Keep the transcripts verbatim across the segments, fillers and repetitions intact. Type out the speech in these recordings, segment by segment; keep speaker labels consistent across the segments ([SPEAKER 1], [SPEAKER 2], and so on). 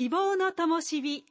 [SPEAKER 1] 希望の灯火。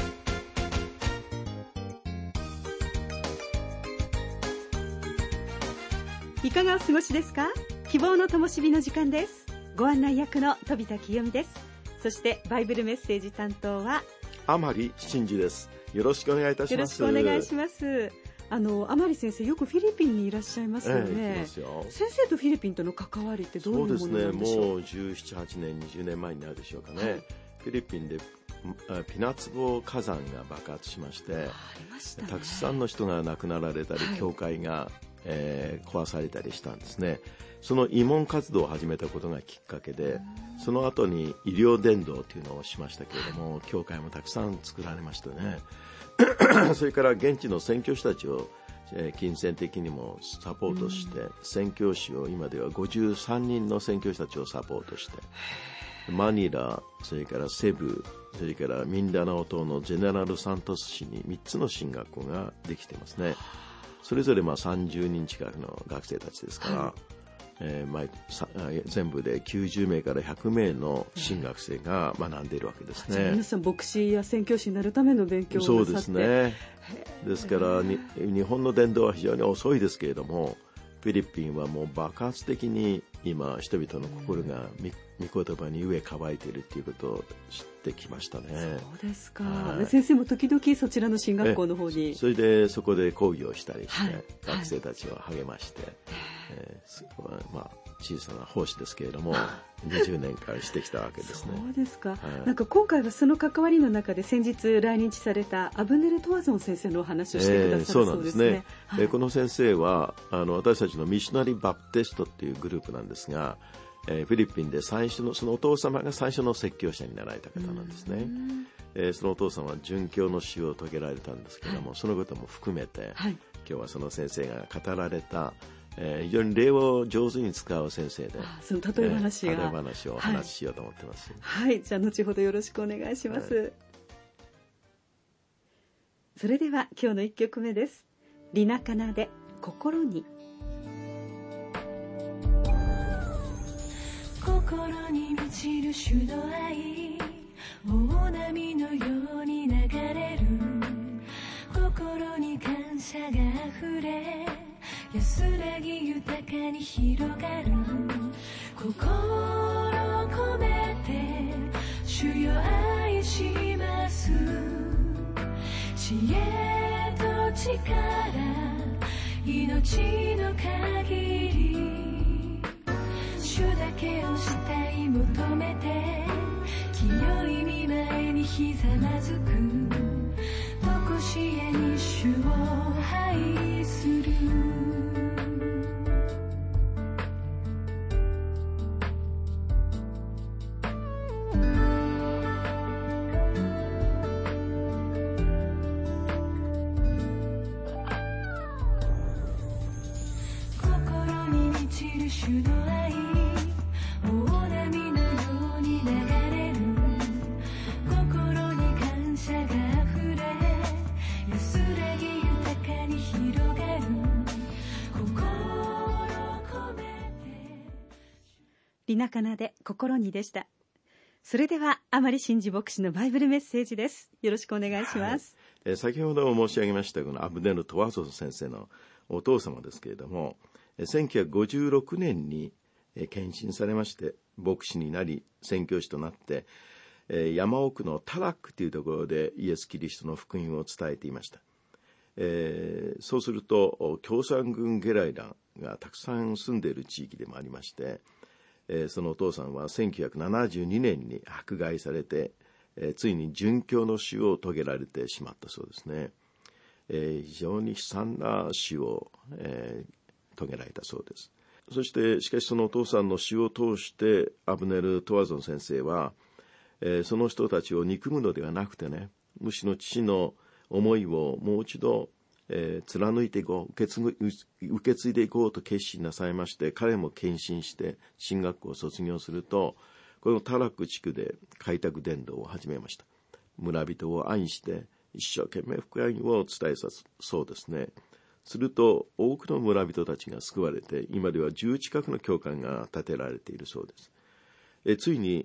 [SPEAKER 1] いかがお過ごしですか？希望の灯火の時間です。ご案内役の飛田清美です。そしてバイブルメッセージ担当は
[SPEAKER 2] 甘利真嗣です。よろしくお願いいたします。
[SPEAKER 1] よろしくお願いします。あの甘利先生、よくフィリピンにいらっしゃいますよね。
[SPEAKER 2] ええ、行きますよ。
[SPEAKER 1] 先生とフィリピンとの関わりってどういうものなんでしょう？
[SPEAKER 2] そうですね、もうじゅうなな、はちねん、にじゅうねんまえになるでしょうかね、はい、フィリピンでピナツボ火山が爆発しまして、ありましたね、たくさんの人が亡くなられたり、はい、教会が、えー、壊されたりしたんですね。その慰問活動を始めたことがきっかけで、その後に医療伝道というのをしましたけれども、教会もたくさん作られましたねそれから現地の宣教師たちを、えー、金銭的にもサポートして、宣教師を今ではごじゅうさんにんの宣教師たちをサポートして、マニラ、それからセブ、それからミンダナオ島のジェネラルサントス市にみっつの進学校ができていますね。それぞれまあさんじゅうにん近くの学生たちですから、はい、えー、毎全部できゅうじゅうめいからひゃくめいの新学生が学んでいるわけですね。
[SPEAKER 1] じゃあ皆さん牧師や宣教師になるための勉強をなさって。
[SPEAKER 2] そうですね。ですからに日本の伝道は非常に遅いですけれども、フィリピンはもう爆発的に今人々の心が御言葉に飢え渇いているということを知ってきましたね。
[SPEAKER 1] そうですか、はい、先生も時々そちらの進学校の方に。
[SPEAKER 2] それでそこで講義をしたりして、はい、学生たちを励まして、はい、えーまあ、小さな奉仕ですけれどもにじゅうねんかんしてきたわけですね。
[SPEAKER 1] そうですか、はい、
[SPEAKER 2] な
[SPEAKER 1] んか今回はその関わりの中で先日来日されたアブネル・トワゾン先生のお話をしてくださるそうですね。えー、そうなんですね、はい、
[SPEAKER 2] えー、この先生はあの私たちのミッショナリーバプテストっていうグループなんですが、えー、フィリピンで最初のそのお父様が最初の説教者になられた方なんですね。えー、そのお父様は殉教の死を遂げられたんですけれども、はい、そのことも含めて、はい、今日はその先生が語られた、えー、非常に例を上手に使う先生で、
[SPEAKER 1] その例え話が、
[SPEAKER 2] えー、例え話をお話ししようと思ってます。
[SPEAKER 1] はい、はい、じゃあ後ほどよろしくお願いします。はい、それでは今日のいっきょくめです。リナカナで心に。
[SPEAKER 3] 心に満ちる主の愛、大波のように流れる。心に感謝が溢れ、安らぎ豊かに広がる。心込めて主よ愛します。知恵と力、命の限り、主だけを慕い求めて、清い御前にひざまずく。とこしえに主を愛する。心に満ちる主の愛、大波のように流れる。心に感謝が溢れ、安らぎ豊かに広がる。心込めて。
[SPEAKER 1] リナカナで心にでした。それでは甘利真嗣牧師のバイブルメッセージです。よろしくお願いします。
[SPEAKER 2] はい、えー、先ほど申し上げましたこのアブネル・トワゾン先生のお父様ですけれども、せんきゅうひゃくごじゅうろくねんに献身されまして、牧師になり宣教師となって、山奥のタラックというところでイエス・キリストの福音を伝えていました。えー、そうすると共産軍家来団がたくさん住んでいる地域でもありまして、えー、そのお父さんはせんきゅうひゃくななじゅうにねんに迫害されて、えー、ついに殉教の死を遂げられてしまったそうですね。えー、非常に悲惨な死を、えー、遂げられたそうです。そしてしかしそのお父さんの死を通してアブネル・トワゾン先生は、えー、その人たちを憎むのではなくてね、むしろ父の思いをもう一度、えー、貫いていこう、受け継ぐ、受け継いでいこうと決心なさいまして、彼も献身して進学校を卒業すると、このタラック地区で開拓伝道を始めました。村人を愛して一生懸命福音を伝えさそうですね。すると多くの村人たちが救われて、今ではじゅう近くの教会が建てられているそうです。えついに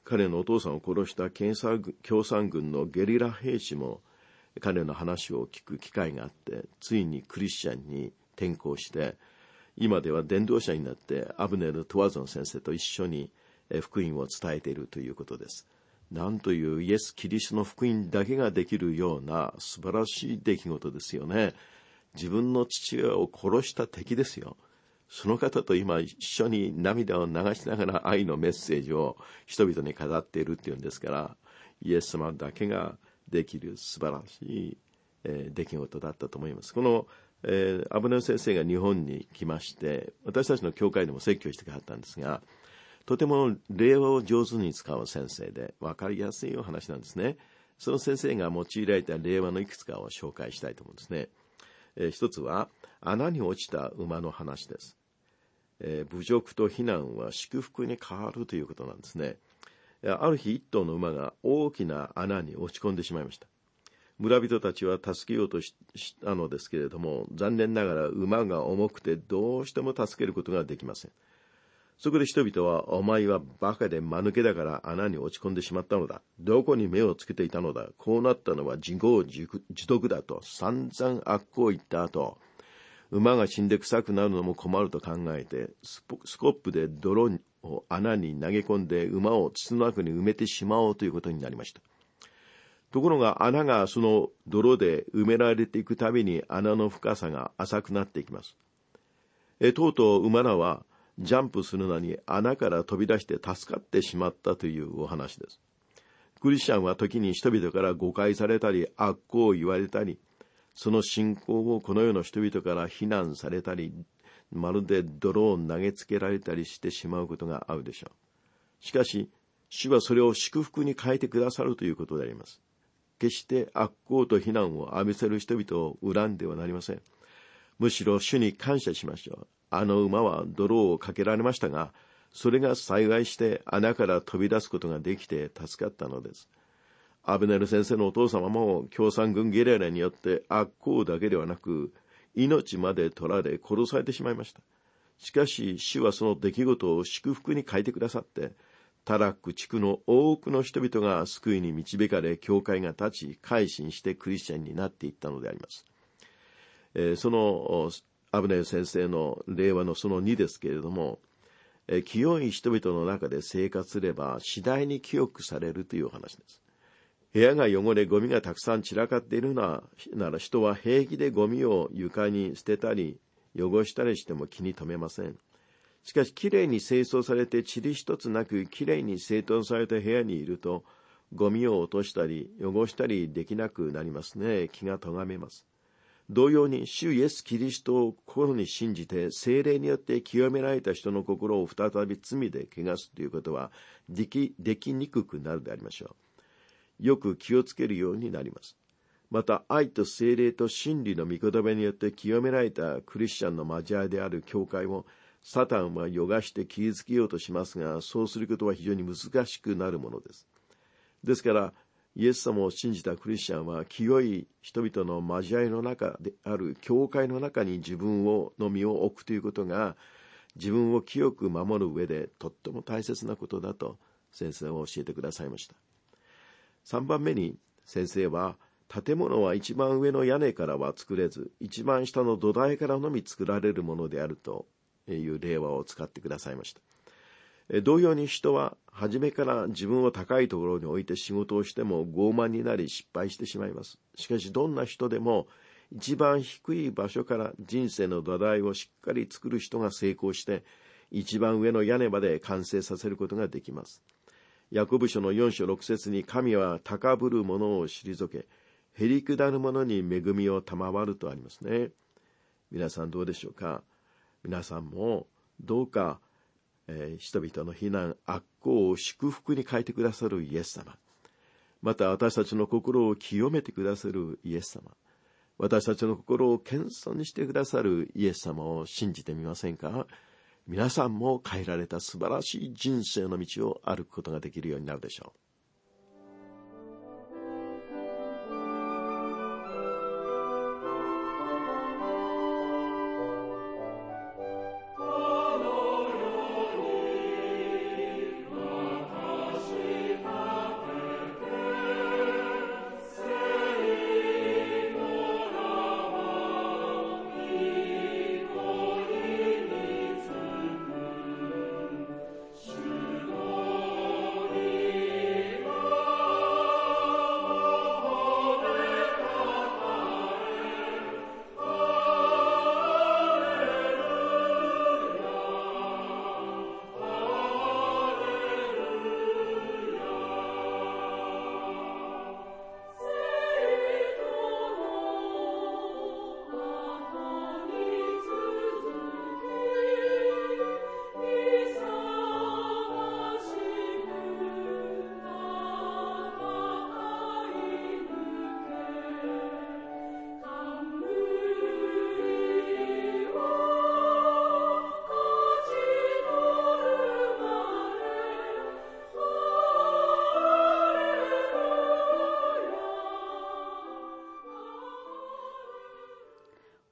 [SPEAKER 2] 彼のお父さんを殺した共産軍のゲリラ兵士も彼の話を聞く機会があって、ついにクリスチャンに転向して、今では伝道者になってアブネル・トワゾン先生と一緒に福音を伝えているということです。なんというイエス・キリストの福音だけができるような素晴らしい出来事ですよね。自分の父親を殺した敵ですよ。その方と今一緒に涙を流しながら愛のメッセージを人々に語っているっていうんですから、イエス様だけができる素晴らしい、えー、出来事だったと思います。この、えー、アブネル先生が日本に来まして、私たちの教会でも説教してくださったんですが、とても令和を上手に使う先生で分かりやすいお話なんですね。その先生が用いられた令和のいくつかを紹介したいと思うんですね。えー、一つは穴に落ちた馬の話です。えー、侮辱と非難は祝福に変わるということなんですね。ある日一頭の馬が大きな穴に落ち込んでしまいました。村人たちは助けようとしたのですけれども、残念ながら馬が重くてどうしても助けることができません。そこで人々は、お前はバカで間抜けだから穴に落ち込んでしまったのだ。どこに目をつけていたのだ。こうなったのは自業自得だと散々悪行を言った後、馬が死んで臭くなるのも困ると考えて、スコップで泥を穴に投げ込んで馬を筒の中に埋めてしまおうということになりました。ところが穴がその泥で埋められていくたびに穴の深さが浅くなっていきます。えとうとう馬らはジャンプするのに穴から飛び出して助かってしまったというお話です。クリスチャンは時に人々から誤解されたり悪行を言われたり、その信仰をこの世の人々から非難されたり、まるで泥を投げつけられたりしてしまうことがあるでしょう。しかし、主はそれを祝福に変えてくださるということであります。決して悪行と非難を浴びせる人々を恨んではなりません。むしろ主に感謝しましょう。あの馬は泥をかけられましたが、それが幸いして穴から飛び出すことができて助かったのです。アブネル先生のお父様も共産軍ゲリラによって悪行だけではなく、命まで取られ殺されてしまいました。しかし主はその出来事を祝福に変えてくださって、タラック地区の多くの人々が救いに導かれ、教会が立ち、改心してクリスチャンになっていったのであります。えー、そのアブネル先生の令和のそのにですけれども、えー、清い人々の中で生活すれば次第に清くされるというお話です。部屋が汚れゴミがたくさん散らかっているなら人は平気でゴミを床に捨てたり汚したりしても気に留めません。しかしきれいに清掃されて塵一つなくきれいに整頓された部屋にいると、ゴミを落としたり汚したりできなくなりますね。気が咎めます。同様に主イエス・キリストを心に信じて聖霊によって清められた人の心を再び罪で汚すということはでき、できにくくなるでありましょう。よく気をつけるようになります。また愛と聖霊と真理の御言葉によって清められたクリスチャンの交わりである教会をサタンは汚して傷つけようとしますが、そうすることは非常に難しくなるものです。ですからイエス様を信じたクリスチャンは清い人々の交わりの中である教会の中に自分をの身を置くということが、自分を清く守る上でとっても大切なことだと先生は教えてくださいました。さんばんめに先生は、建物は一番上の屋根からは作れず、一番下の土台からのみ作られるものであるという例話を使ってくださいました。同様に人は初めから自分を高いところに置いて仕事をしても傲慢になり失敗してしまいます。しかしどんな人でも一番低い場所から人生の土台をしっかり作る人が成功して一番上の屋根まで完成させることができます。ヤコブ書のよん章ろく節に、神は高ぶる者を退け、へりくだる者に恵みを賜るとありますね。皆さんどうでしょうか。皆さんもどうかえー、人々の非難、悪行を祝福に変えてくださるイエス様、また私たちの心を清めてくださるイエス様、私たちの心を謙遜にしてくださるイエス様を信じてみませんか。皆さんも変えられた素晴らしい人生の道を歩くことができるようになるでしょう。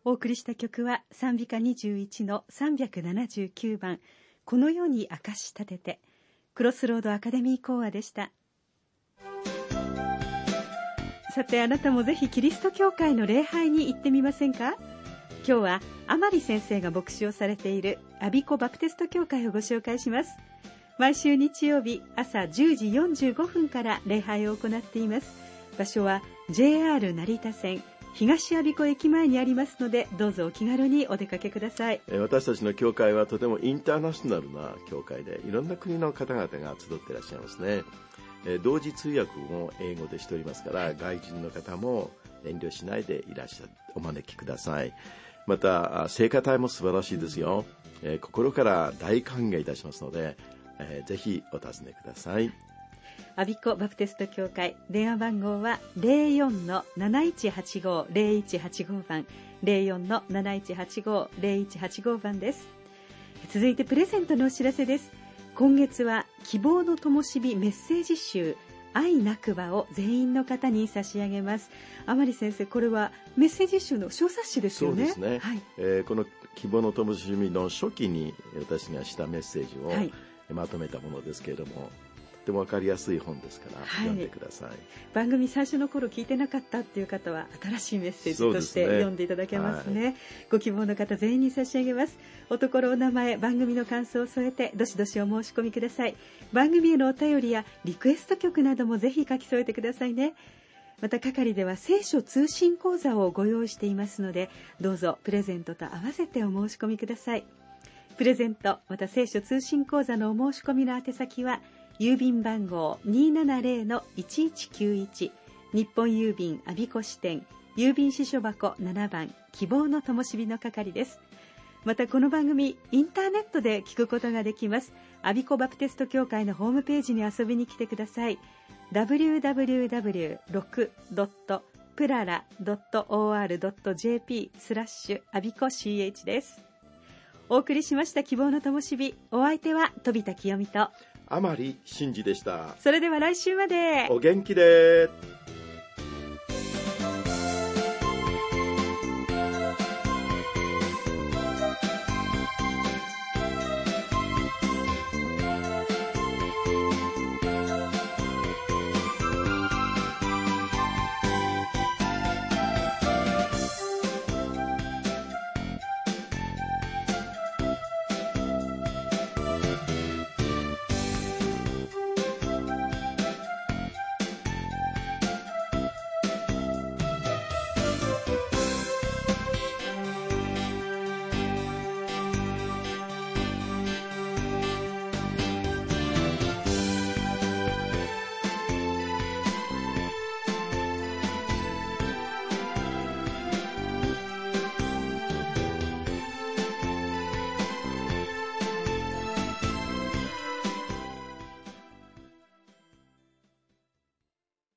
[SPEAKER 1] お送りした曲は賛美歌にじゅういちのさんびゃくななじゅうきゅうばん、この世に証立てて、クロスロードアカデミー講話でした。さて、あなたもぜひキリスト教会の礼拝に行ってみませんか？今日は甘利先生が牧師をされている我孫子バプテスト教会をご紹介します。毎週日曜日朝じゅうじよんじゅうごふんから礼拝を行っています。場所は ジェイアール 成田線東我孫子駅前にありますので、どうぞお気軽にお出かけください。
[SPEAKER 2] 私たちの教会はとてもインターナショナルな教会で、いろんな国の方々が集っていらっしゃいますね。同時通訳も英語でしておりますから、外人の方も遠慮しないでいらっしゃお招きください。また聖歌隊も素晴らしいですよ。えー、心から大歓迎いたしますので、えー、ぜひお尋ねください。
[SPEAKER 1] 我孫子バプテスト教会、電話番号は ゼロよんのなないちはちご ゼロいちはちご 番 ゼロよんのなないちはちご ゼロいちはちご 番です。続いてプレゼントのお知らせです。今月は希望の灯火メッセージ集愛なくばを全員の方に差し上げます。甘利先生、これはメッセージ集の小冊子ですよね。
[SPEAKER 2] そうですね、はい。えー、この希望の灯火の初期に私がしたメッセージを、はい、まとめたものですけれども、とても分かりやすい本ですから、はい、読んでください。番
[SPEAKER 1] 組最初の頃聞いてなかったっていう方は新しいメッセージとして読んでいただけますね。はい、ご希望の方全員に差し上げます。おところお名前、番組の感想を添えてどしどしお申し込みください。番組へのお便りやリクエスト曲などもぜひ書き添えてくださいね。また係では聖書通信講座をご用意していますので、どうぞプレゼントと合わせてお申し込みください。プレゼントまた聖書通信講座のお申し込みの宛先は郵便番号 にーななぜろのいちいちきゅういち 日本郵便我孫子支店郵便支所箱ななばん希望の灯火の係です。またこの番組インターネットで聞くことができます。我孫子バプテスト教会のホームページに遊びに来てください。ダブリューダブリューダブリューろく ドット プララ ドット オーアール ドット ジェーピー スラッシュ我孫子 シーエイチ です。お送りしました希望の灯火、お相手は飛田清美と
[SPEAKER 2] 甘利真嗣でした。
[SPEAKER 1] それでは来週まで
[SPEAKER 2] お元気で。